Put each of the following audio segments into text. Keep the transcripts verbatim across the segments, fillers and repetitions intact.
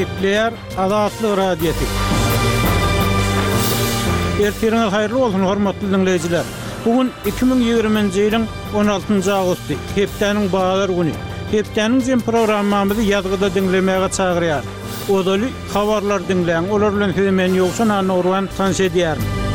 Kepler Azatlyk radiosi. Ertiriniz hayırlı olsun hormatly dinleyijiler. Bugün iki bin ýygrimiňji ýylyň on altynjy agusty, hepdeniň bahalar güni. Hepdeniň jem programmamyzy ýazgyda dinlemäge çagyrýar. Odaly habarlar dinleýän, olar bilen hemen ýoksa Norwan tanşedýär.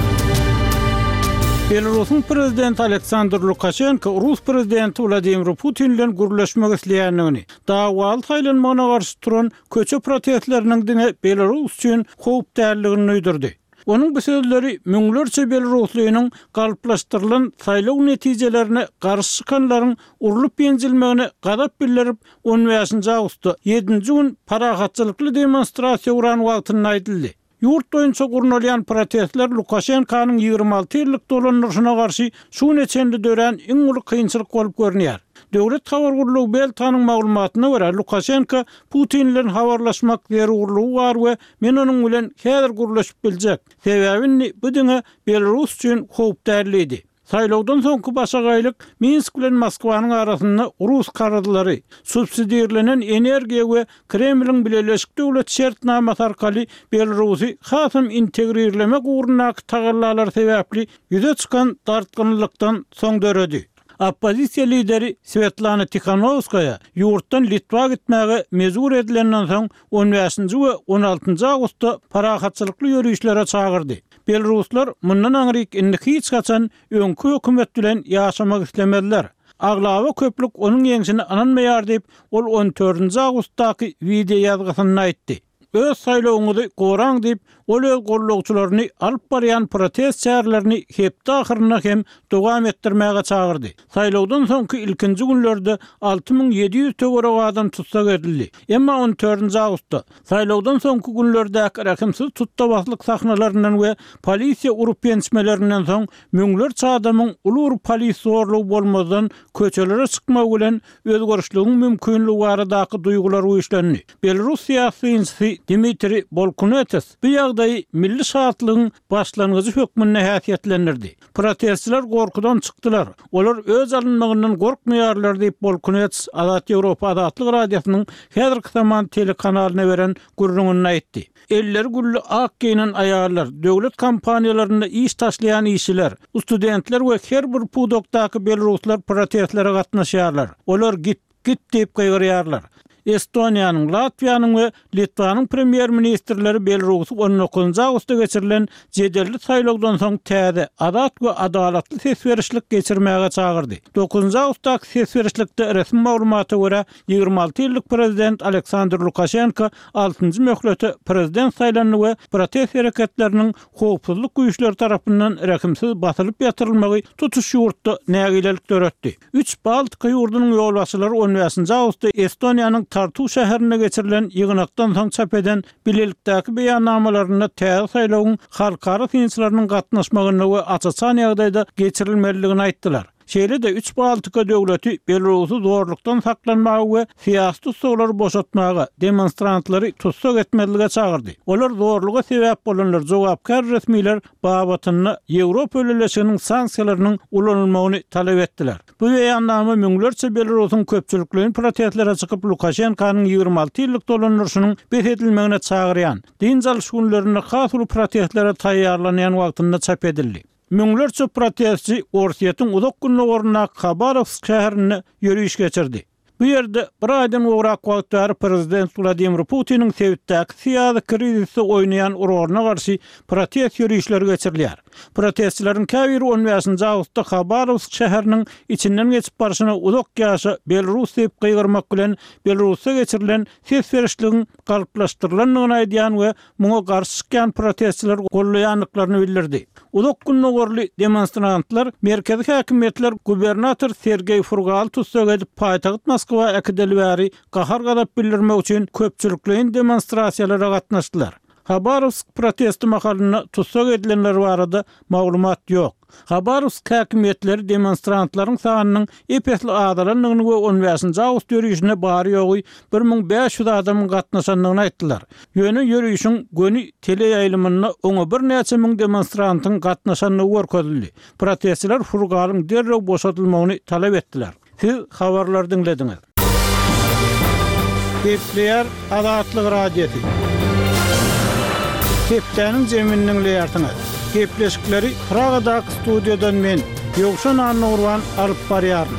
Belarusyň prezidenti Aleksandr Lukashenko Rus prezidenti Vladimir Putin bilen gurulşmak isleýändigini, dawaly taýlanmagyna garşy turan köçe protestleriniň diňe Belarus üçin howpdärligini öýdürdi. Onun bu sözleri müňlerçe Belaruslynyň galyplaşdyrylan saýlaw netijelerine garşy çykanlaryň urulyp ýenjilmegine gadap bildirip on beşinji awgustda ýedinji gün parahatçylykly demonstrasiýa uran wagtyny aýdyldy. Yurt boýunça gurulýan protestler Lukashenkanyň ýygrima alty ýyllyk dolanýaryna garşy şu neçendi dören iň uly kynçylyk bolup görünýär. Döwlet habar gurulugy Beltanyň maglumatyna görä Lukashenko Putin bilen habarlaşmak zerurlugy bar we men onuň bilen häzir gurulşyp biljek. Sebäbi bu diňe Belarus üçin howpdärlidi. Saýlawdan soňky başagaýlyk Minsk bilen Moskwanyň arasynda Rus karadylary, subsidiýalenen energiýa we Kremliň Birleşik Döwlet şertnamasy arkaly Belarusy hasam integrirlemek ugrundaky tagallar sebäpli ýüze çykan dartgynlykdan soň döredi. Oppozisiýa lideri Svetlana Tikhanovskaya ýurtdan Litwa gitmäge mezur edilenden soň on beşinji we on altynjy awgustda parahatçylykly ýörüşlere çagyrdy. Belaruslar mundan aňryk indi hiç gaçan öňkü hökümet bilen ýaşamak islemediler. Aglawa köplük onuň ýeňsini ananmaýar diýip ol on dördünji awgustdaky video ýazgysyny aýtdy. Öz saýlawyňyzy goraň diýip ol öz gollugçylaryny alyp barýan protest şäherlerini hepde ahyryna hem dowam etdirmäge çagyrdy. Saýlawdan soňky ilkinji günlerde alty ming ýedi ýüz töwerek adam tutsak edildi. Emma on dördünji awgustda saýlawdan soňky günlerde rakymsyz tuttabazlyk sahnalaryndan we polisiýa urup ýenişmelerinden soň müňlerçe adamyň ulur polis zorlugy bolmadan köçelere çykmak bilen özgörüşlüğüň mümkinligi baradaky duýgular uýuşlandy. Belarus siýasyçysy Dmitri Bolkunetes bu ýagdaý milli şartlygyň başlangyjy hökmüne häsiýetlendirdi. Protestçiler gorkudan çykdylar. Olar öz alynmagyndan gorkmaýarlar diýip Bolkunetes Azat Ýewropa Azatlyk radiosynyň häzirki zaman telekanalyna beren gurrungyny aýtdy. Eller gully ak giýinen aýallar, döwlet kampaniýalarynda iş taşlayan işçiler, studentler we her bir pudokdaky belaruslar protestlere gatnaşýarlar. Olar git git diýip gaýrýarlar. Estoniýanyň, Latwiýanyň we Litvanyň premier ministrleri Belarusy on dokuzunji awgustda geçirilen jedelli saýlawdan soň täze azat we adalatly sesberişlik geçirmäge çagyrdy. dokuzunji awgustdaky sesberişlikde resmi maglumata görä ýygrima alty ýyllyk prezident Aleksandr Lukashenko altynjy möhlete prezident saýlanyny we protest hereketleriniň howpsuzlyk güýçleri tarapyndan rakymsyz basylyp ýatyrylmagy tutuş ýurtda nägilelik döretdi. üç Baltyka ýurdunyň ýolbaşçylary on beşinji awgustda Estoniýanyň Tartu şäherine geçirilen ýygnakdan soň çap eden bilelikdäki beýannamalaryna täze saýlawyň halkara synçylarynyň gatnaşmagyny we açyçan ýagdaýda geçirilmeligini aýtdylar. Şeýle-de üç Baltyka döwleti Belarusy zorlukdan saklanmagy we siýasy tutsaklary boşatmagy demonstrantlary tutsak etmelige çagyrdy. Olar zorluga sebäp bolanlar jogapkar resmiler babatyny Ýewropa Öýleşiginiň sanksiýalarynyň ulanylmagyny talap etdiler. Bu beýannama müňlerçe Belarusyň köpçülikligiň protestlere çykyp Lukashenkanyň ýygrima alty ýyllyk dolanýarynyň beredilmegine çagyrýan. Din jalşgünlerine has protestlere taýýarlanýan wagtynda çap edildi. Müňlerçe protestçi Orsiýetyň uzak günlük ornuna Khabarovsk şäherine ýörüş geçirdi. Bu ýerde bir aýdan gowrak wagtlar prezident Vladimir Putiniň sebäpdäki siýasy krizisi oýnaýan uruguna garşy protest ýörüşleri geçirilýär. Protestçilerin käbiri on beşinji awgustda Khabarovsk şäheriniň içinden geçip barşyna uzak ýaşa Belarus diýip gaýrmak bilen Belarusda geçirilen sesberişligiň galyplaşdyrylanyny aýdýan we muňa garşy çykan protestçiler gollaýanlyklaryny bildirdi. Uzak günlük orly demonstrantlar merkezi häkimetler gubernator Sergey Furgal tutsak edip paýtagyt Moskwa äkidelbäri gahar gadap bildirmek üçin köpçülikliň demonstrasiýalara gatnaşdylar. Khabarovsk protesti mahalyna tutsak edilenler barada maglumat ýok. Khabarovsk häkimetleri demonstrantlaryň sanynyň epesli azalanyny we on beşinji awgust ýörüşine bary ýogy bir ming beş ýüz adamyň gatnaşandygyny aýtdylar. Ýöne ýörüşiň göni teleýaýlymyna oňa bir näçe ming demonstrantyň gatnaşandygy görkezildi. Protestçiler Furgalyň derrew boşatylmagyny talap etdiler. Siz habarlar dinlediňiz. Gepleyer Azatlyk radiosi. Geplerin zemininiň leýartyny. Gepleşikleri Pragadak studiodan men Ýogşan Annurwan alyp barýaryn.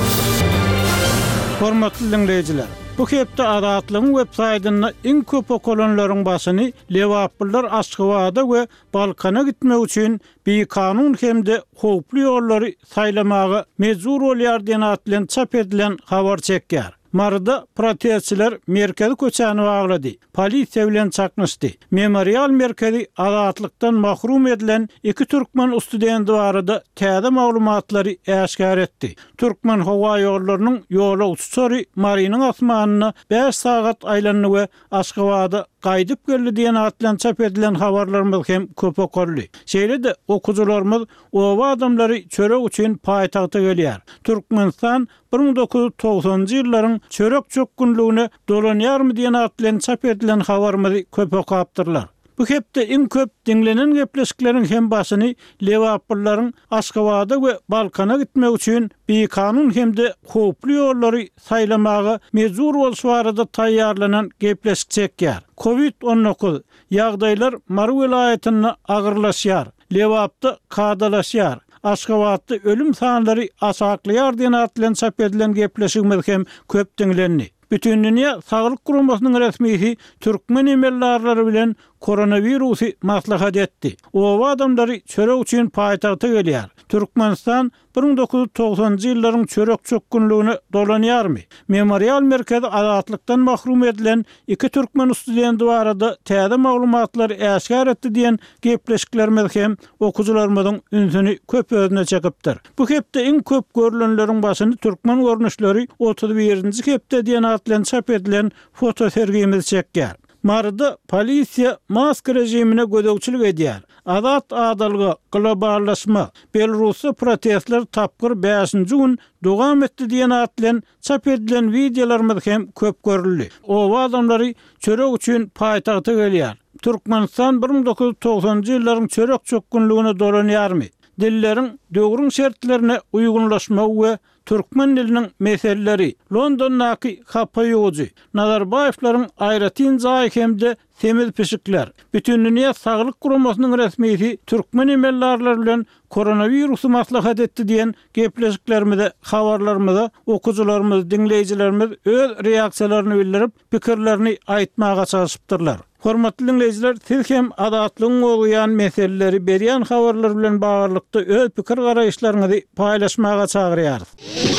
Hormatly dinleýijiler, bu hepde Azatlygyň web saýtyna iň köp okulanlaryň başyny lewaplar Aşgabatda we Balkana gitmek üçin bir kanun hemde howply ýollary saýlamagy mejbur bolýar diýen atlan çap edilen habar çekýär. Marada protestçiler merkezi köçäni baglady. Polisiýa bilen çaknyşdy. Memorial merkezi azatlykdan mahrum edilen iki türkmen studenti barada täze maglumatlary äşkar etdi. Türkmen hawa ýollarynyň ýola uçuşary Mariniň asmanyna beş sagat aýlanyny we Aşgabatda gaýdyp geldi diýen atlan çap edilen habarlarymyz hem köp okurly. Şeýle-de okujularymyz owa adamlary çörek üçin paýtagta gelýär. Türkmenistan bir ming dokuz yüz togsonjy ýyllaryň çörek çökünlüğüne dolanýarmy diýen atlan çap edilen habarymyzy köp okapdyrlar. Bu hepde iň köp dinlenen gepleşikleriň hem başyny lewaplarlaryň Aşgabatda we Balkana gitmek üçin bir kanun hemde howply ýollary saýlamagy mejbur bolşy barada taýýarlanan gepleşik çekýär. covid on dokuz ýagdaýlar Mary vilayatyna agyrlaşýar. Lewapda kadalaşýar. Aşgabatda ölüm sanlary aşaklaýar diýen atlan çap edilen gepleşigimiz hem köp dinlenýär. Bütün dünya Sağlık Guramasynyň resmisi türkmen emellarlary bilen koronavirusy maslahat etdi. Owa adamlary çörek üçin paýtagta gelýär. Türkmenistan bir ming dokuz yüz togsonjy ýyllaryň çörek çökünlüğüne dolanýarmy? Memorial merkezi azatlykdan mahrum edilen iki türkmen studenti barada täze maglumatlar äşkar etdi diýen gepleşiklerimiz hem okujularymyzyň ünsüni köp özüne çekipdir. Bu hepde iň köp görülenleriň başyny türkmen görnüşleri otuz birinji hepde diýen atlan çap edilen foto sergimiz çekýär. Marada polisiýa mask rejimine gödökçilik edýär. Azat adalygy, globallaşma, Belarusda protestler tapgyr beşinji gün dowam etdi diýen atlan çap edilen videolarymyz hem köp görüldi. Owa adamlary çörek üçin paýtagta gelýär. Türkmenistan bir ming dokuz yüz togsonjy ýyllaryň çörek çökünlüğüne dolanýarmy? Dilleriň döwrüň şertlerine uygunlaşma we türkmen diliniň meseleleri Londondaky Hapaýogy, Nazarbaýewlaryň aýratyn jaý hemde temiz pişikler. Bütün dünýä Saglyk Guramasynyň resmisi türkmen emellarlar bilen koronavirusy maslahat etdi diýen gepleşiklerimizde, habarlarymyzda okujularymyz, dinleýijilerimiz öz reaksiýalaryny bildirip, pikirlerini aýtmaga çalışypdyrlar. Hormatly dinleýijiler, siz hem adatlygyň bolýan meseleleri berýän habarlar bilen baglykda öz pikir garaýşlaryňyzy paýlaşmaga çagyrýarys.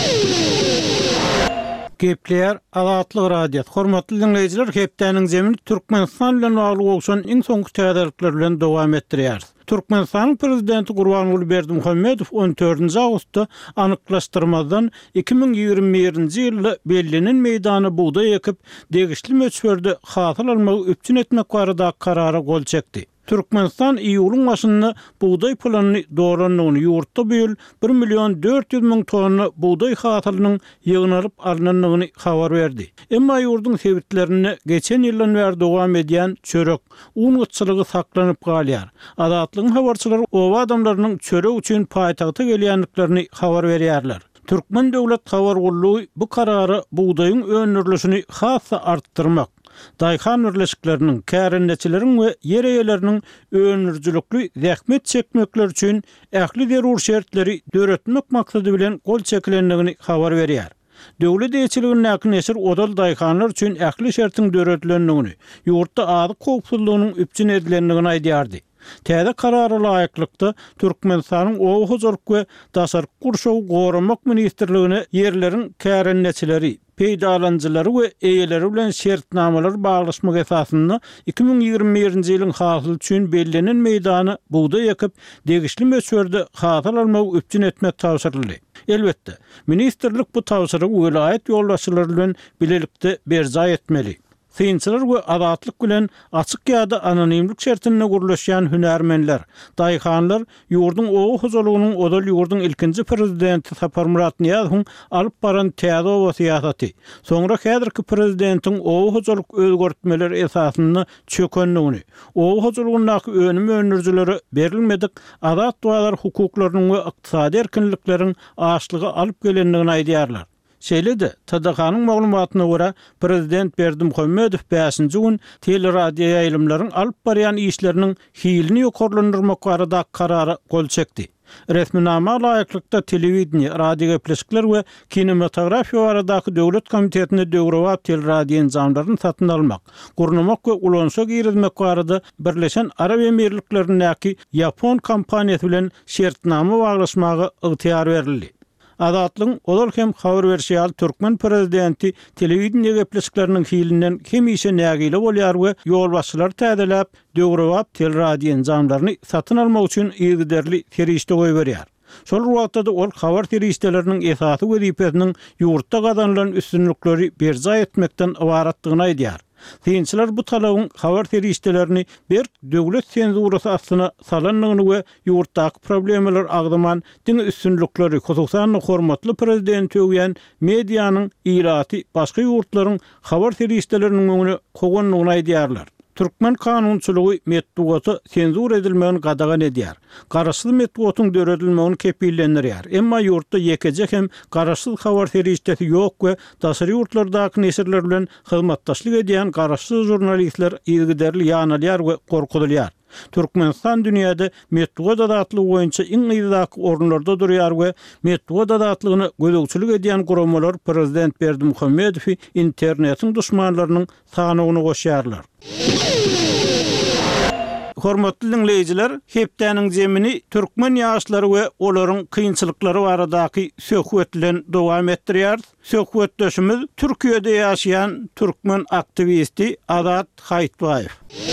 Gepleyer Azatlyk radiosi. Hormatly dinleýijiler, hepdeniň zemini Türkmenistan bilen bagly bolşan iň soňky täzelikler bilen dowam etdirýär. Türkmenistan prezidenti Gurbanguly Berdimuhammedow on dördünji awgustda anyklaşdyrmadan iki ming ýygrimi birinji ýylda bellenen meýdany buğday ekip degişli möçberde hasyl almagy öpçün etmek barada karara gol çekdi. Türkmenistan iýulyň başynda buğday planyny doğranlygyny ýurtda böl bir million dört yüz ming tonna buğday hasylynyň ýygnalyp alınanlygyny habar berdi. Emma ýurdun sebitlerini geçen ýyldan beri dowam edýän çörek, un gıtçylygy saklanyp galýar. Azatlygyň habarçylary owa adamlarynyň çörek üçin paýtagta gelýänliklerini habar berýärler. Türkmen döwlet habar gollugy bu karary buğdaýyň önürlüşini hassa artdyrmak, daýhan birleşikleriniň, kärendeçileriň we yer eýeleriniň önürjülükli zähmet çekmekler üçin ähli derur şertleri döretmek maksady bilen gol çekilenligini habar berýär. Döwlet eýçiliginiň näknesir odal daýhanlar üçin ähli şertiň döretilenligini, ýurtda azyk howpsuzlygynyň üpçün edilenligini aýdýardy. Täze karara laýyklykda Türkmenistanyň owa hojalyk we daşaryk gurşawy goramak ministrligine yerleriň kärendeçileri, peýdalanjylary we eýeleri bilen şertnamalar baglaşmak esasynda iki ming ýygrimi birinji ýylyň hasyl üçin bellenen meýdany buğday ekip degişli möçberde hasyl almagy öpçün etmek tawsyrldy. Elbetde, ministrlik bu tawsyry vilayet ýoldaşlary bilen bilelikde berja etmeli. Synçylar we azatlyk bilen açyk ýa-da anonimlik şertine gurulýan hünärmenler, daýhanlar ýurdun owa hojalygynyň odal ýurdun ilkinji prezidenti Sapar Murat Niýazowyň alyp baran täze owa syýasaty, soňra häzirki prezidentiň owa hojalyk özgertmeler esasynda çökenligini, owa hojalygynyň önümi önürjileri berilmedik azat doýalar hukuklarynyň we ykdysady erkinlikleriň aşlygy alyp gelenligini aýdýarlar. Şeýle-de T D K-nyň maglumatyna görä prezident Berdimuhammedow beşinji gün teleradio ýaýlymlaryň alyp barýan işleriniň hilini ýokarlandyrmak barada karara gol çekdi. Resminama laýyklykda telewizioniýa, radio gepleşikler we kinematografiýa baradaky döwlet komitetine döwrewap teleradio enzamlaryny satyn almak, gurnamak we ulanşa girizmek barada Birleşen Arab Emirliklerindäki Yapon kompaniýasy bilen şertnama baglaşmagy ygtyar berildi. Adatlyň olar hem habar berýär Türkmen prezidenti telewizioniýa gepleşikleriniň hilinden kim işe nägile bolýar we ýolbaşçylar täzeläp döwrewap teleradio enzamlaryny satyn almak üçin ýygyderli terişde goý berýär. Şol wagtda ol habar terişdeleriniň esasy wezipesiniň ýurtda gazanılan üstünlikleri berza etmekden ibaratlygyny aýdýar. Synçylar bu talabyň habar terişdelerini bir döwlet senzurasy astyna salanlygyny we ýurtdaky problemler agdaman diň üstünlikleri, hususan hormatly prezident öýen mediýanyň ýylaty başga ýurtlaryň habar terişdeleriniň öňüne goýanlygyny aýdýarlar. Türkmen kanunçylygy metbuaty senzur edilmegini gadagan edýär. Garaşsyz metbuatyň döredilmegini kepillendirýär. Emma ýurtda ýekejek hem garaşsyz habar terişdesi ýok we daşary ýurtlardaky neşirler bilen hyzmatdaşlyk edýän garaşsyz jurnalistler ýygyderli ýanalýar we gorkudylýar. Türkmenistan dünýäde metbuat adatlygy boýunça iň ýyzak orunlarda durýar we metbuat adatlygyny gözegçilik edýän guramalar prezident Berdimuhammedow internetiň düşmanlarynyň sanawyna goşýarlar. Hormatly dinleyijiler, hepdäniň jemini türkmen ýaşlary we olaryň kynçylyklary baradaky söhbet bilen dowam etdirýär. Söhbetdeşimiz Türkiýede ýaşaýan türkmen aktivisti Adat Haýtbaýew.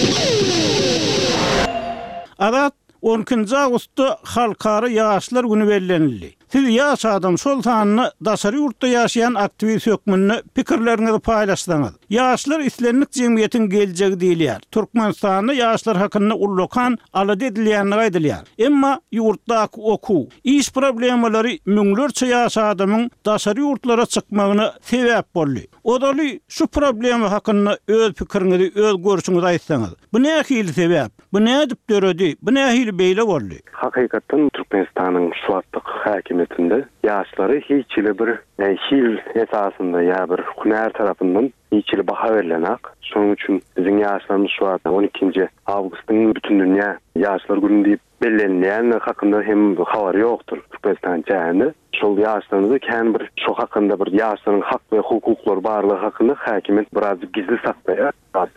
Adat onuncu Ağustosda Halkara Ýaşlar Güni bellenildi. Siz ýaş adam şol sanyny daşary ýurtda ýaşaýan aktivist hökmünde pikirlerinizi paýlaşdyňyz. Ýaşlar islenlik jemgyýetiň geljegi diýilýär. Türkmenistanda ýaşlar hakyna ullakan alady edilýänini aýdylýar. Emma ýurtdaky okuw, iş problemleri müňlerçe ýaş adamyň daşary ýurtlara çykmagyna sebäp boldy. Odaly şu problemi hakyna öz pikiriňizi, öz görüşiňizi aýtsaňyz. Bu nähili sebäp? Bu nädip döredi? Bu nähili beýle boldy? Hakykatdan Türkmenistanyň şuwatlyk häkimetinde ýaşlary hiç ile bir hil esasında ya bir hünär tarapyndan hiç ile baha verilenak. Şonuň üçin biziň ýaşlarymyz şu wagtda on ikinji awgustyň bütün dünýä ýaşlar güni diýip bellenýän hakynda hem habar ýokdur Türkmenistan çäğinde. Şol ýaşlarymyzy kän bir şo hakynda bir ýaşlaryň hak we hukuklary barlygy hakynda häkimet biraz gizli saklaýar.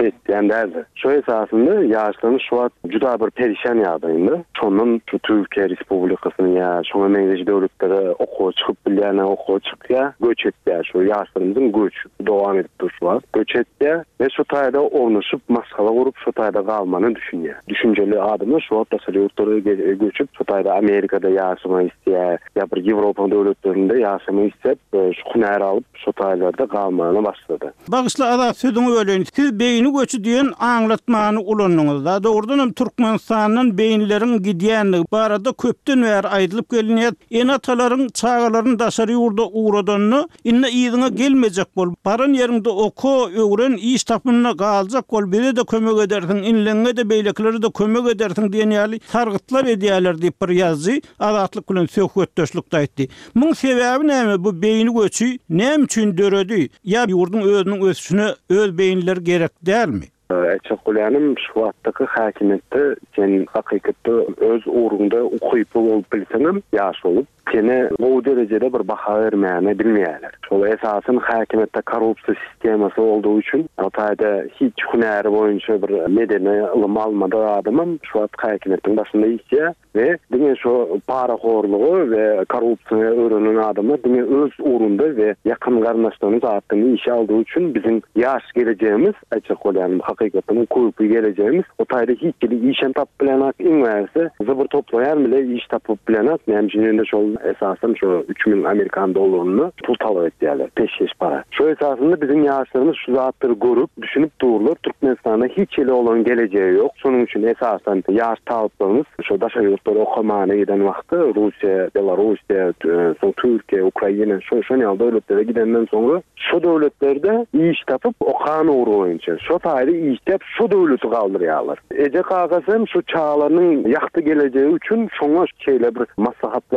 Ýa-da şo esasında ýaşlaryň şu wagt juda bir perişan ýagdaýynda. Şondan şu Türkiýe Respublikasynyň ýa şoňa meňzeji döwletlere okuw çykyp bilýän okuw çykýa, göç etýär. Şo ýaşlarymyzyň göçü dowam edip durýar. Göç etýär we şu taýda ornaşyp maskala gurup şu taýda galmany düşünýär. Düşünjeli adamlar şu wagtda ýurtlara göçüp şu taýda Amerikada ýaşamak isleýär, ýa bir Ýewropa döwletlerinde ýaşamak isläp şu hünär alyp şu taýlarda galmany başlady. Bagysly Adat sözüňi bölen, siz beýni göçü diýen aňlatmany ulanýyňyz. Da dogrudan hem Türkmenistanyň beýinleriň gidýänligi barada köpden bäri aýdylyp gelinýär. Enatalaryň çağalaryň daşary ýurda uğradanyny inne ýygyna gelmejek bol. Baran ýerinde oku, öwren, iş tapynyna galjak bol. Bire de kömek edersiň, inleňe de beýlekleri de kömek edersiň diýen ýaly targytlar edýärler diýip bir ýazy Adatlyk bilen söhbetdeşlikde aýtdy. Muň sebäbi näme? Bu beýni göçü näme üçin döredi? Ýa ýurdun özüniň ösüşine öz beýinler gerek dälmi? Açık gülýanym şu wagtdaky häkimetde sen hakykatda öz uğrunda ukuyup bolup bilseňem ýaş bolup seni bu derejede bir baha bermäni bilmeýärler. Şol esasyn häkimetde korrupsiýa sistemasy olduğu üçin ataýda hiç hünäri boýunça bir medeni ilim almady adamym şu wagt häkimetden başynda ýetýär we diňe şu para horlugy we korrupsiýa öwrenen adamlar diňe öz uğrunda we ýakyn garnaşlaryny zatdyny işe aldığı üçin biziň ýaş geleceğimiz açyk bolýan hakykatdan koýup geleceğimiz o taýda hiç bir işen tap bilenak iňwerse zıbır toplaýar bile iş tapyp bilenak nämjinde şol esasen şu üç bin Amerikan dollaryny pul talap etýärler, peşkeş para. Şu esasında biziň ýaşlarymyz şu zatları görüp, düşünüp dururlar. Türkmenistanda hiç ele olan geleceği yok. Şonuň üçin esasen ýaş talyplarymyz şu daşa ýurtlara okumana giden wagtda Russiýa, Belarusiýa, soň Türkiýe, Ukraina şu şu ýaly döwletlere gidenden soňra şu döwletlerde iş tapyp okan uğru boýunça şu taýda iş tap şu döwleti galdyrýarlar. Eje kagasym şu çağlarynyň ýakty geleceği üçin şoňa şeýle bir maslahatlar berýän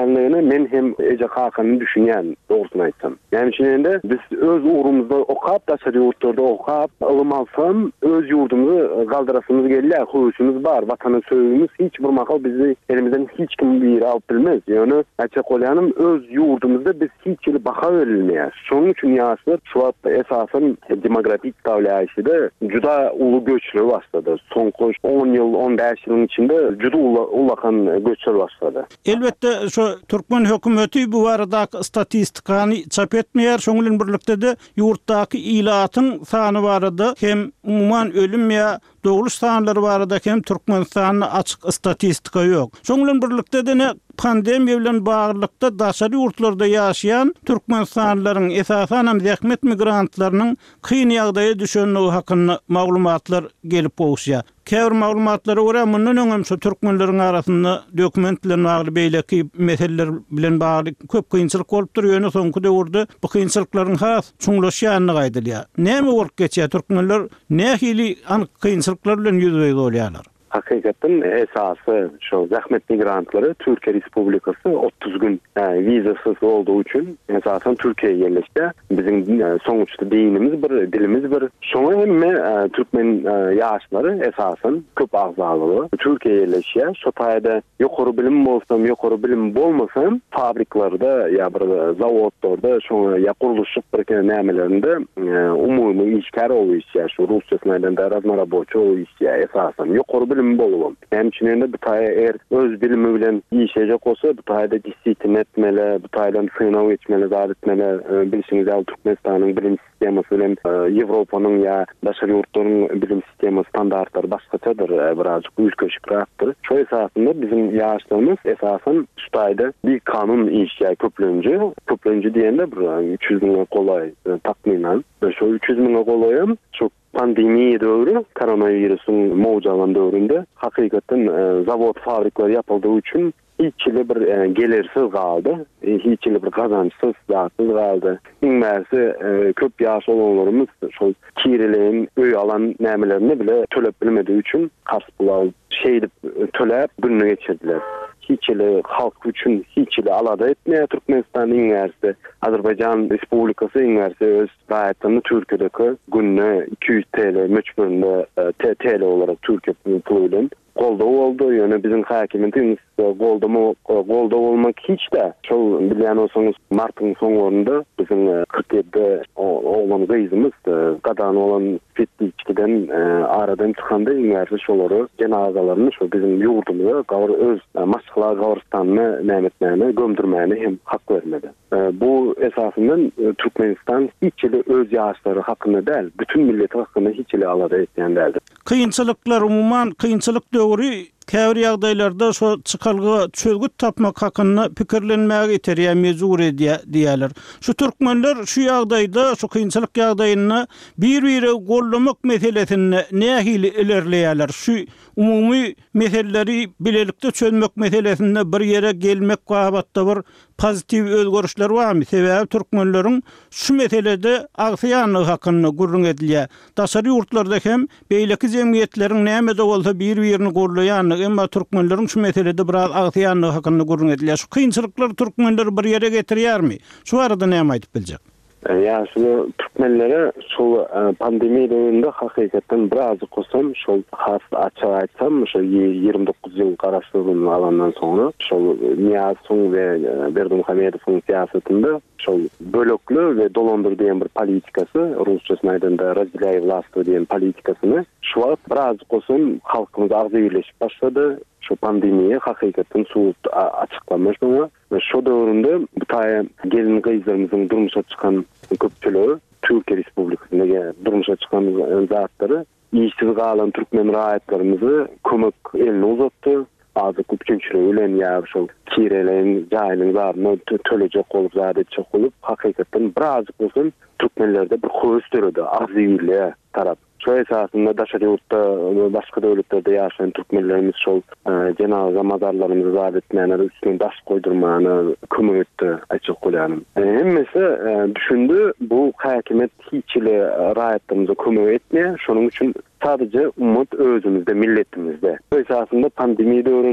ekenligini men hem eje kakanyny düşünýän, dogrusyny aýtsam. Yani şeýle biz öz uğrumuzda okap, daşary ýurtlarda okap, ılym alsam öz ýurdumuzy galdyrasymyz gelýär, hoýuşymyz bar, watanyň söýgümiz hiç bir makal bizi elimizden hiç kim bir alıp bilmez. Yani açık olyanım öz ýurdumyzda biz hiç ýyl baha verilmeýär. Şonuň üçin ýaşlar şu wagtda esasen demografik dawlaýaşyda juda uly göçler başlady. Soňky on ýyl, on beş ýylyň içinde juda ulakan göçler başlady. Elbette şu Türkmen hökümeti bu barada statistikany çap etmeýär. Şoň bilen birlikde de ýurtdaky ilatyň sany barada hem umuman ölüm ýa doğuluş sanları barada hem Türkmenistan'ın açık statistika yok. Şoň bilen birlikde de ne pandemiýa bilen baglanykda daşary ýurtlarda ýaşaýan Türkmenistanlylaryň esasen zähmet migrantlarynyň kyn ýagdaýa düşenligi hakynda maglumatlar gelip bolýar. Käbir maglumatlara görä mundan öňem şu türkmenleriň arasynda dokumentlerin bagly beýleki meseleler bilen bagly köp kynçylyk bolup durýar. Soňky döwürde bu kynçylyklaryň has çuňlaşýanyny gaýdylýar. Näme bolup geçýär türkmenler, nähili anyk kynçylyklar bilen ýüzüňe bolýarlar? Hakikaten esası şu zahmet migrantları Türkiye Respublikası otuz gün yani, vizasız olduğu için esasen Türkiye'ye yerleşti. Bizim yani, sonuçta dinimiz bir, dilimiz bir. Şuna hem e, Türkmen e, yaşları esasen köp ağzalığı Türkiye'ye yerleşiyor. Şu tayda yukarı bilim olsam, yukarı bilim olmasam fabriklarda ya bir zavodlarda şuna ya kuruluşluk bir nemelerinde e, umumi işkar oluyor. Şu Rusya sınavında razmara boçu oluyor esasen. Yukarı bilim bolum. Hemçininde bu taýa er öz bilimi bilen ýeşejek bolsa, bu taýda disiplin etmeli, bu taýdan synaw etmeli, zat etmeli. Bilişiňiz ýa Türkmenistanyň bilim sistemasy bilen Ýewropanyň ýa daşary ýurtlaryň bilim sistemasy standartlary başgaçadyr, birazjyk ülkeşikrakdyr. Şo esasında bizim ýaşlarymız esasen şu taýda bir kanun işleýär köplenji. Köplenji diýende bir üç yüz miňe golay takminan. Şo üç yüz miňe golayam çok pandemiýa döwrü, koronawirusyň mowjalan döwründe hakikaten e, zavod fabrikler yapıldığı için hiç ile bir e, gelirsiz kaldı. E, hiç ile bir kazançsız zatsız kaldı. İnmersi e, köp yaş olanlarımız şu kireleğin öy alan nämelerini bile tölep bilmediği için kasbular şeydip tölep gününü geçirdiler. Hiç ile halk üçün hiç ile alada etmeye Türkmenistan üniversite, Azerbaycan Respublikası üniversite öz gayetini Türkiye'deki gününe iki yüz TL meçburunda T L olarak Türkiye puluyla golda oldu. Yani bizim hakimiyetimiz golda mı golda olmak hiç de şol bilen olsanız Mart'ın sonlarında bizim kırk yedi olmamıza izimiz kadan olan fetliçkiden aradan çıkanda üniversite şoları cenazalarını şu bizim yurdumuza gavur öz Maşkala Gavuristan'ı nämetmäni gömdürmäni hem hak vermedi. Bu esasından Türkmenistan hiç ile öz yaşları hakkında değil, bütün millet hakkında hiç ile alada etmeyen değildir. Kıyınçılıklar umuman kıyınçılık döwrü käbir ýagdaýlarda şo çykalgy çözgüt tapmak hakynda pikirlenmäge ýeterýär mezur diýerler. Şu türkmenler şu ýagdaýda şu kynçylyk ýagdaýyny bir-biri gollamak meselesini nähili ilerleýärler. Şu umumy meseleleri bilelikde çözmek meselesinde bir ýere gelmek gabatda bir pozitiv özgörüşler barmy? Sebäbi türkmenleriň şu meselede agsyanyny hakynda gurrun edilýär. Daşary ýurtlarda hem beýleki jemgyýetleriň näme-de bolsa bir-birini gollaýan emma türkmenleriň şu meselede biraz agsyanyny hakynda gurrun edilýär. Şu kynçylyklar türkmenleri bir ýere getirýärmi? Şu arada näme aýdyp biljek? Ya şu Türkmenlere şu pandemi döneminde hakikaten biraz kosam şu has açık açsam şu yirmi dokuz yıl garaşdyrılan alandan sonra şu Niýazoň ve Berdimuhamedowyň siýasatynda şu bölöklü ve dolandyr diýen bir politikasy, Rusça sanaýdynda razdeляй власть diýen politikasyny şu wagt biraz kosam halkymyz agzy birleşip başlady. Şu pandemiýa hakikaten suwut açıklamış ama ve şu döwründe bu taýa gelin gyzlarymyzyň durmuşa çykan köpçüligi Türkiye Respublikasyna durmuşa çykan zatlary işsiz galan türkmen raýatlarymyzy kömek eline uzatdy. Azı köpçüligi bilen ýa şu kireleň jaýlyň zaryny tölejek bolup zadetjek bolup hakikaten biraz bolsun türkmenlerde bir höwes töredi azýyly tarap. Şu esasında daşary ýurtda başga döwletlerde ýaşaýan türkmenlerimiz şol cenaza mazarlarymyzy zat etmäni, üstüne daş goýdurmany kömek etdi açyk bolýanym. Hemmesi düşündi bu hakimiýet hiç ile raýatlarymyza kömek etmeýär. Şonuň üçin sadece umut özümizde, milletimizde. Bu esasında pandemi döwründe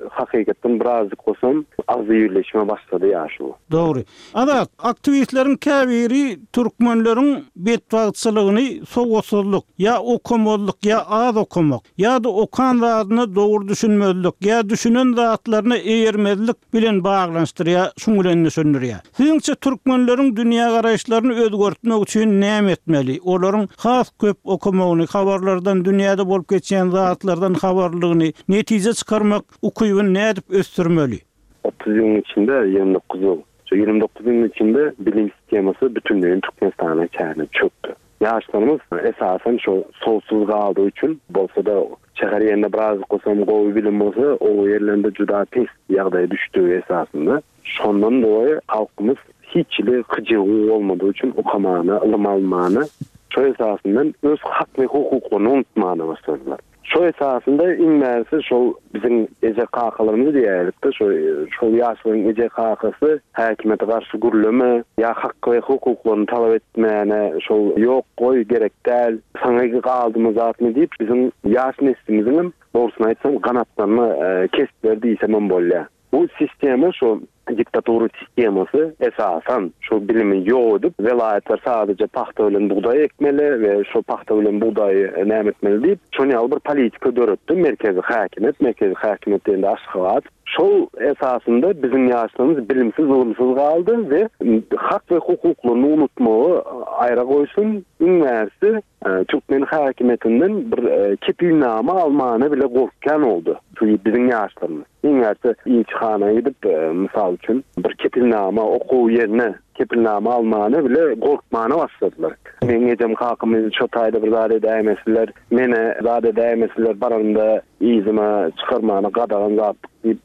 hakikaten birazcık olsam az birleşme başladı ya şu. Doğru. Ada aktivistlerin käbiri türkmenlerin betwagçylygyny sowgatsızlyk ya okumazlyk ya az okumak ya da okan zadyny dogry düşünmezlik ya düşünen zatlaryny eýermezlik bilen baglanşdyrýar, şoň bilen düşündürýär. Siňçe türkmenleriň dünýä garaýşlaryny özgertmek üçin näme etmeli? Olaryň has köp okumagyny, habarlardan, dünýäde bolup geçen zatlardan habarlygyny netije çykarmak ukuyuny nädip östürmeli? otuz yılın içinde yirmi dokuz yıl. Şu yirmi dokuz yılın içinde bilim sisteması bütünlüğün Türkmenistan'a çağrına çöktü. Yaşlarımız esasen şu solsuz kaldığı için bolsa da şehir yerine biraz kosam gowy bilim bolsa o yerlerinde juda tez ýagdaýa düştüğü esasında. Şondan dolayı halkımız hiçli kıcığı olmadığı için okumany, ilim almany şu esasından öz hak ve hukuklaryny unutmany başladylar. Şu esasında inmersi şu bizim ece kakalarımız diýerlikde şu şu ýaşlyň ece kakasy häkimete garşy gürleme ya hak we hukuklaryny talap etmäne şu ýok goý gerek däl saňa galdymy zatmy diýip bizim ýaş neslimizin doğrusyny aýtsam ganatlaryny kesip berdi diýsem bolýar. Bu sistema şu diktatura sisteması esasen şu bilimin ýok edip velayetler sadece paxta bilen buğday ekmeli ve şu paxta bilen buğdayı näme etmeli diýip şonu bir politika döretdi merkezi häkimet, merkezi häkimetinde aşgabat. Şol esasında bizim ýaşlarymız bilimsiz, ilimsiz galdy we hak we hukuklaryny unutmagy aýra goýsun. Üniversite Türkmen häkimetinden bir kepilname almany bile gorkkan oldu. Şu bizim ýaşlarymız. Üniversite ilçhana gidip misal üçün bir kepilname okuw ýerine kepilname almany bile gorkmany başladylar. Men ejem kakymyzy çotaýda bir zat edämesler, mene zat edämesler baranda izime çykarmany gadagan zat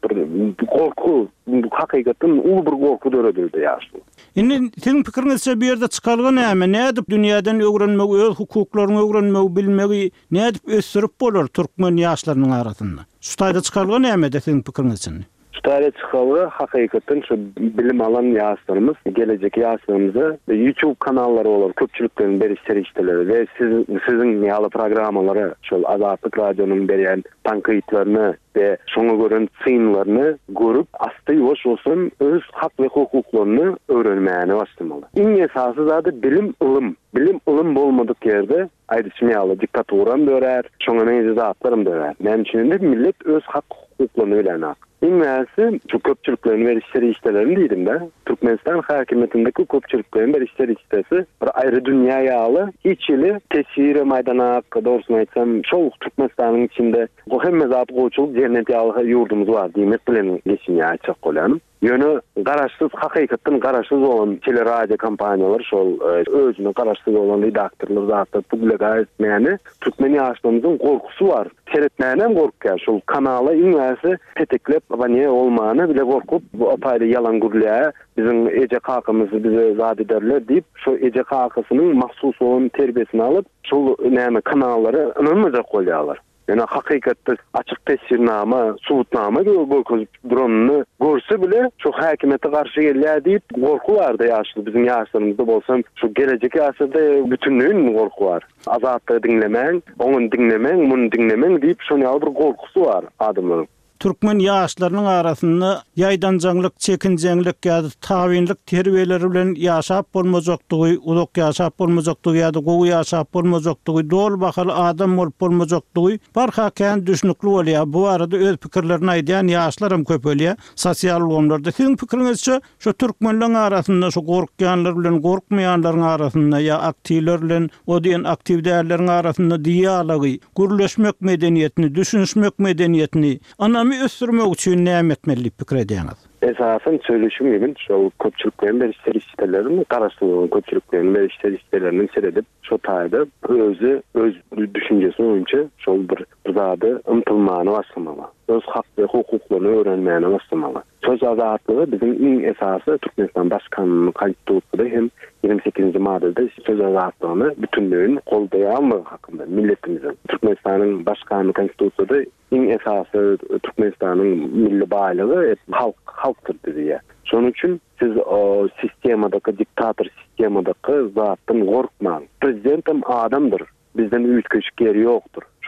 bir gorku, hakikaten ulu bir gorku döredildi ýaşly. Indi senin pikiriňizçe bir ýerde çykalgan näme? Nädip dünýäden öwrenmek, öz hukuklaryny öwrenmek, bilmegi nädip ösürip bolar türkmen ýaşlarynyň arasynda? Şu taýda çykalgan näme de senin pikiriňizçe? Şutaýda çykaly hakikaten şu bilim alan ýaşlarymız, gelecek ýaşlarymyza YouTube kanallary bolar, köpçülikden berişleri işleri ve siz sizin ýaly programmalary, şol Azatlyk radionuň berýän tankytlaryny ve şoňa gören çynlaryny görüp, asty ýoş bolsun öz hak we hukuklaryny öwrenmäni başlamaly. Iň esasy zady bilim, ilim. Bilim, ilim bolmadyk ýerde aýdyşmaýaly diktaturam dörer, şoňa näme zatlarym dörer. Men üçin de millet öz hak hukuklaryny öwrenýär. İngilizce şu köpçülüklerin verişleri işlerini dedim de. Türkmenistan häkimetindeki köpçülüklerin verişleri işlesi bir ayrı dünya ýaly, hiç ili tesiri maydana doğrusyny aýtsam, şol Türkmenistan'ın içinde o hemme zat goýçuluk cennet ýaly ýurdumuz bar diýmek bilen geçinýär çak bolanım. Yönü garaşsız, hakikaten garaşsız olan teleradio kampaniyalar, şol özüne garaşsız olan redaktorlar zatda publika etmeyeni Türkmen ýaşlarymyzyň gorkusy var. Seretmänem gorkýar, şol kanala iňäse teteklep abone olmany bile gorkup, bu apaýda ýalan gürlä, bizim ece kakymyzy bize zat ederler diýip, şo ece kakysynyň mahsus olan terbiyesini alıp, şol näme kanallary ynanmajak bolýarlar. Yani hakikatte açık tesirnama, subutnama gibi bu dronunu görse bile çok hakimiyete karşı gelýär diýip gorku vardı ýaşly bizim ýaşlarymyzda bolsam şu gelecek ýaşlarda bütünlüğün gorku var. Azatlygy dinlemäň, onuň dinlemäň, muny dinlemäň diýip şoňa bir gorkusy var adamlaryň. Türkmen ýaşlarynyň arasynda ýaýdanjaňlyk, çekinjenlik ýa-da tawinlik terbiýeleri bilen ýaşap bolmajakdygy, ulak ýaşap bolmajakdygy ýa-da gowy ýaşap bolmajakdygy, dol bahaly adam bolup bolmajakdygy barha kän düşnükli bolýar. Bu arada öz pikirlerini aýdýan ýaşlarym köp bolýar. Sosial ulgamlarda siň pikiriňizçe şu türkmenliň arasynda şu gorkýanlar bilen gorkmaýanlaryň arasynda ýa aktivler bilen o diýen aktiv dälleriň arasynda diýalogy, gürleşmek medeniýetini, düşünmek medeniýetini ana ösürmek üçin näme etmeli pikir edýäňiz? Esasen söyleşim gibi şu köpçülüklerin berişleri işlerini, garaşsyzlygyň köpçülüklerin berişleri işlerini seredip, şu taýda özü, öz düşünjesi boýunça şol bir zady ymtylmany başlamaly. Öz hak we hukuklaryny öwrenmäni başlamaly. Söz azatlygy bizim iň esasy Türkmenistan başkanynyň konstitusiyasynda hem ýygrimi sekizinji maddede söz azatlygyny bütünlüğün goldaýanlygy hakynda milletimizin Türkmenistanyň başkanynyň konstitusiyasynda iň esasy Türkmenistanyň milli baýlygy halk halktır diýär. Şonuň üçin siz o sistemadaky diktator sistemadaky zatdan gorkmaň. Prezidentim adamdyr. Bizden üýtgeç geri ýokdur.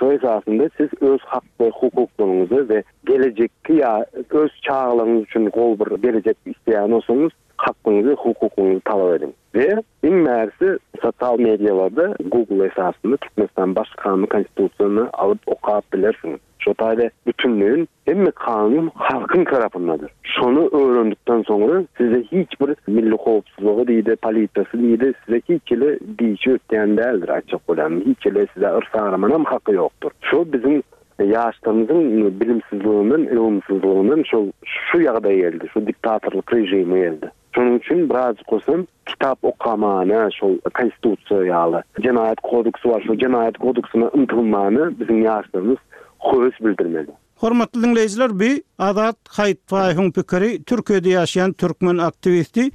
Şu esasında siz öz hak ve hukuklaryňyzy we gelecekki ya öz çağlaryňyz üçin gol bir gelecek isteýän bolsaňyz hakkınızı, hukukunuzu talep edin. Ve en märsi sosyal medyalarda Google esasında Türkmenistan baş kanunu konstitusiýasyny alıp okap bilersiniz. Şu taýda bütünlüğün hemme kanun halkın tarafındadır. Şonu öğrendikten sonra size hiçbir milli howpsuzlygy diýdi, polisiýasy diýdi, size hiçbir diýişi ötýän däldir açyk bolan. Hiçbir size ırsa aramanam hakkı yoktur. Şu bizim yaşlarımızın bilimsizliğinin, ilmsizliğinin şu, şu ýagdaýa geldi, şu diktatorluk rejimi geldi. Şunun için biraz koysam kitap okamana, şu konstitusiýaly Cinayet kodeksi var, şu Cinayet kodeksine ıntılmanı bizim yaşlarımız höwes bildirmeli. Hormatly dinleyijiler, bi Azat Haýtbaýewiň pikiri Türkiýede ýaşaýan türkmen aktivisti.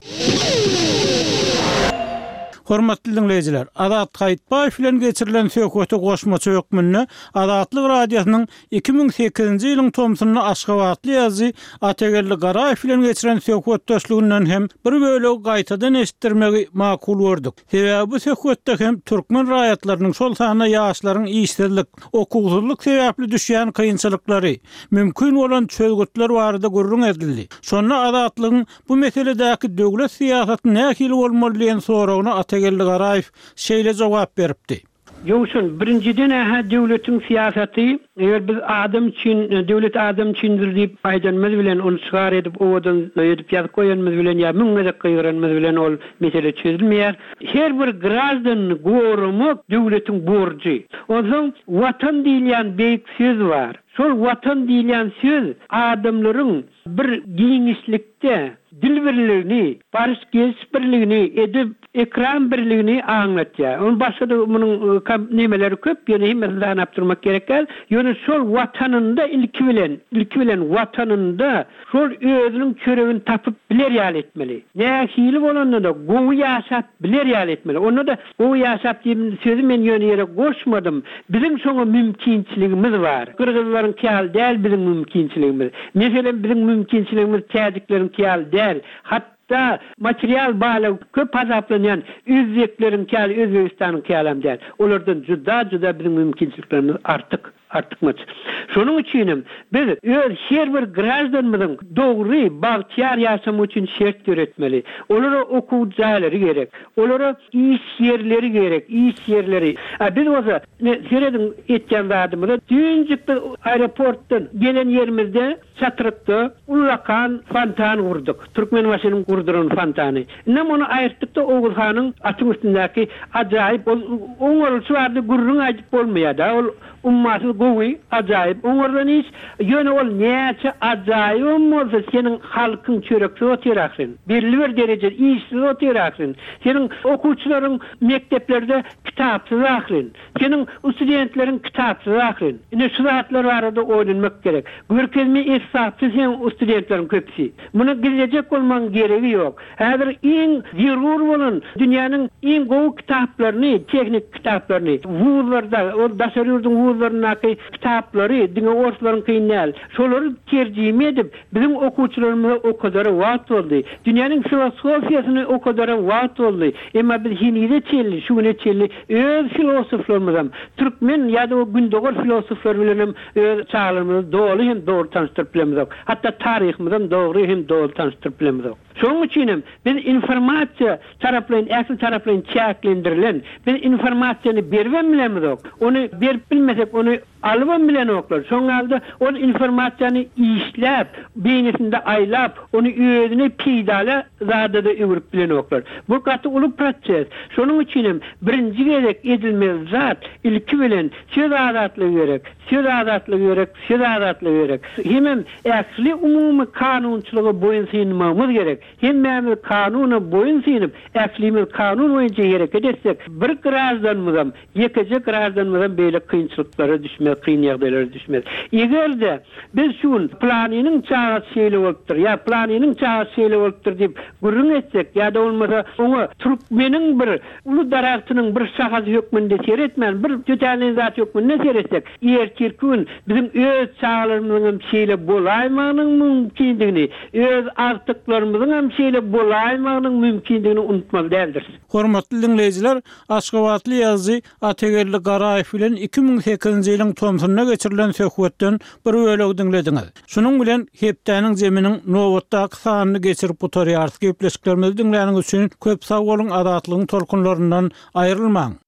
Hormatly dinleyijiler, Azat Haýtbaýew bilen geçirilen söhbete goşmaça hökmünde Azatlyk radiosynyň iki ming sekizinji ýylyň tomsuny Aşgabatly ýazy Atagelli Garaýew bilen geçirilen söhbet doşlugynyň hem bir bölegi gaýtadan eşitdirmegi makul gördük. Sebäbi bu söhbetde hem türkmen raýatlarynyň şol sanyna ýaşlaryň işsizlik, okuwsuzlyk sebäpli düşýän kynçylyklary, mümkin bolan çözgütler barada gurrun edildi. Şonda Azatlygyň bu meseledäki döwlet siýasaty nähili bolmaly diýen soragyna Atagelli Garaýew şeýle jogap beripdi. Ýokşun birinciden ha döwletiň siýasaty, eger biz adam üçin döwlet adam üçindir diýip aýdanmaz bilen onu çygar edip owadan edip ýazyp goýanmaz bilen ýa müňe gyýranmaz bilen ol mesele çözülmeýär. Her bir grazdan gorumak döwletiň borjy. Oňa watan diýilýän beýik söz bar. Şol watan diýilýän söz adamlaryň bir giňişlikde dil birligini, barış birligini edip ekran birligini aňlatýar. Onun başga da munyň nemeleri köp, ýöne hemmesinde anapdyrmak gerekär. Ýöne şol watanynda ilki bilen, ilki bilen watanynda şol özüniň köregini tapyp biler ýal etmeli. Nähili bolanda da gowy ýaşap biler ýal etmeli. Onda da gowy ýaşap diýip sözü men ýöne ýere goşmadym. Bizim şoňa mümkinçiligimiz bar. Kırgızlaryň kýal däl bizim mümkinçiligimiz. Meselen bizim mümkinçiligimiz tädikleriň kýal däl. Hatta material bağlı köp azaplanyan üzvekleriň kýal Özbegistanyň kýalam däl. Olardan juda-juda bizim mümkinçiliklerimiz artyk. Artykmaç. Şonuň üçin biz öz her bir grazdanymyzyň dogry bagtyar ýaşamy üçin şert göretmeli. Olara okuw jaýlary gerek. Olara iş ýerleri gerek. İş ýerleri. Biz oza serediň etken zadymyzda düýünjükde aeroportdan gelen ýerimizde çatyrykda ulakan fontan gurduk. Türkmenbaşynyň gurduran fontany. Näme onu aýyrtykda Oğuz hanyň atyň üstündäki ajaýyp oňol şuarda gurrun aýdyp bolmaýar. Ol ummaty gowy ajaýyp oňordan iş ýöne ol näçe ajaýyp bolsa seniň halkyň çörekçi otýaraksyn. Belli bir derejede işsiz otýaraksyn. Seniň okuwçylaryň mekteplerde kitapsyz aklyn. Seniň studentleriň kitapsyz aklyn. Ine şu zatlar barada oýlanmak gerek. Görkezmi esasy sen studentleriň köpsi. Muny gelecek bolmaň geregi ýok. Häzir iň zerur bolan dünýäniň iň gowy kitaplaryny, teknik kitaplaryny wuzlarda, o daşarýurdyň wuzlarynyňky kitaplary, diňe orslaryň kynal. Şolary terjime edip bizim okuwçylarymyza o kadar wagt boldy. Dünýäniň filosofiýasyny o kadar wagt boldy. Emma biz hinide çelli, şuňa çelli öz filosoflarymyzam, türkmen ýa-da o gündogor filosoflar bilen öz çağlarymyzy dogry hem dogry tanıştyryp bilemiz. Hatta taryhymyzdan dogry hem dogry tanıştyryp bilemiz. Şoň üçin biz informasiýa taraplan, äsli taraplan çäklendirilen, biz informasiýany berben bilemiz. Onu berip bilmesek, onu alyp bilen oklar. Şoň alda o informasiýany işläp, beýnesinde aýlap, onu özüne peýdala zadada öwürip bilen oklar. Bu gaty uly proses. Şonuň üçin birinji gerek edilmeli zat ilki bilen söz azatlygy gerek. Söz azatlygy gerek, söz azatlygy gerek. Hemem äsli umumy kanunçylygy boýunça gerek. Hemme kanuny boýunça äsli kanun boýunça hareket etsek, bir grazdanmyzam, ýekiji grazdanmyzam beýle kynçylyklara düşmez, kyn ýagdaýlara düşmez. Egerde biz şu planynyň çağa şeýle bolupdyr, ýa planynyň çağa şeýle bolupdyr diýip gurrun etsek, ýa-da bolmasa oňa türkmeniň bir uly daraktynyň bir şahasy hökmünde seretmän, bir tötälen zat hökmünde seretsek, erkirkün bizim öz çağlarymyzyň şeýle bolaýmanyň mümkindigini, öz artyklarymyzyň hem şeýle bolaýmagynyň mümkindigini unutmaly däldir. Hormatly dinleyijiler, Aşgabatly ýazgy Ategerli Garaýew bilen iki ming sekizinji ýylyň Tomsunyna geçirilen söhbetden bir bölegi dinlediňiz. Şunuň bilen hepdäniň zeminiň nowatdaky sanyny geçirip oturýar. Gepleşiklerimizi dinläniň üçin köp sag boluň, adatlygyň tolkunlaryndan aýrylmaň.